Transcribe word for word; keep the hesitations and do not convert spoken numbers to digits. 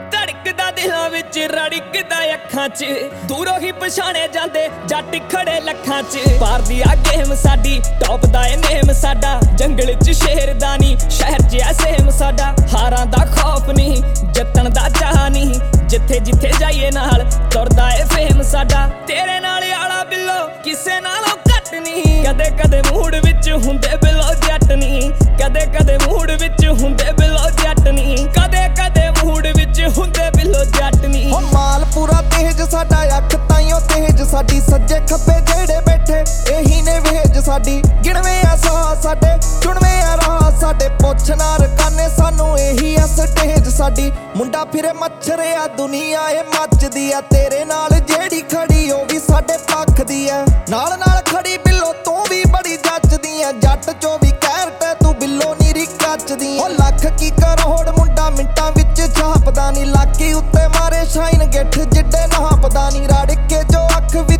ਧੜਕਦਾ ਦਿਲਾਂ ਵਿੱਚ ਰੜਕਦਾ ਅੱਖਾਂ 'ਚ ਦੂਰੋਂ ਹੀ ਪਛਾਣੇ ਜਾਂਦੇ ਜੱਟ ਖੜੇ ਲੱਖਾਂ 'ਚ ਪਾਰ ਦੀ ਆ ਗੇਮ ਸਾਡੀ ਟੌਪ ਦਾ ਏ ਨੇਮ ਸਾਡਾ ਜੰਗਲ 'ਚ ਸ਼ੇਰ ਦਾ ਨੀ ਸ਼ਹਿਰ 'ਚ ਐ ਸੇਮ ਸਾਡਾ ਹਾਰਾਂ ਦਾ ਖੌਫ ਨਹੀਂ ਜਿੱਤਣ ਦਾ ਚਾਹ ਨਹੀਂ ਜਿੱਥੇ ਜਿੱਥੇ ਜਾਈਏ ਨਾਲ ਤੁਰਦਾ ਏ ਫੇਮ ਸਾਡਾ ਤੇਰੇ ਨਾਲ ਆਲਾ ਬਿੱਲੋ ਕਿਸੇ ਨਾਲੋਂ ਘੱਟ ਨਹੀਂ ਕਦੇ ਕਦੇ ਮੂਡ ਵਿੱਚ ਹੁੰਦੇ ਬਿੱਲੋ ਜੱਟ ਨਹੀਂ ਕਦੇ ਕਦੇ ਮੂਡ ਵਿੱਚ ਹੁੰਦੇ ਬਿੱਲੋ ਜੱਟ ਨਹੀਂ ਕਦੇ ਕਦੇ ਮੂਡ ਵਿੱਚ ਹੁੰਦੇ ਬਿੱਲੋ ਜੱਟ ਨਹੀਂ ਹੋ ਮਾਲ ਪੂਰਾ ਤੇਜ ਸਾਡਾ ਅੱਖ ਤਾਈਓ ਤੇਜ ਸਾਡੀ ਸੱਜੇ ਖੱਬੇ ਜਿਹੜੇ ਬੈਠੇ ਇਹੀ ਨੇ ਵੇਜ ਸਾਡੀ ਗਿਣਵੇਂ ਆ ਸਾਹ ਸਾਡੇ ਚੁਣਵੇਂ ਆ ਰਾਹ ਸਾਡੇ ਪੁੱਛ ਨਾ ਰਕਾਨੇ ਸਾਨੂੰ ਇਹੀ ਐ ਸਟੇਜ ਸਾਡੀ ਮੁੰਡਾ ਫਿਰੇ ਮੱਛਰ ਆ ਦੁਨੀਆ ਇਹ ਮੱਚਦੀ ਆ ਤੇਰੇ ਨਾਲ ਜਿਹੜੀ ਖੜੀ ਉਹ ਵੀ ਸਾਡੇ ਪੱਖ ਦੀ ਐ ਨਾਲ ਨਾਲ ਖੜੀ ਬਿੱਲੋ ਤੂੰ ਵੀ ਬੜੀ ਜੱਚਦੀ ਐ ਜੱਟ ਚੋਂ ਵੀ ਕੈਰਟ ਤੂੰ ਬਿੱਲੋ ਨੀਰੀ ਕੱਚਦੀ ਉਹ ਲੱਖ ਕੀ ਕਰੋੜ ਮੁੰਡਾ ਮਿੰਟਾਂ ਵਿੱਚ ਛਾਪਦਾ ਨੀ ਲਾਕੀ ਉੱਤੇ ਮਾਰੇ ਸ਼ਾਈਨ ਗਿੱਠ ਜਿੱਡੇ ਨਾਪਦਾ ਨੀ ਰੜ ਕੇ ਜੋ ਅੱਖ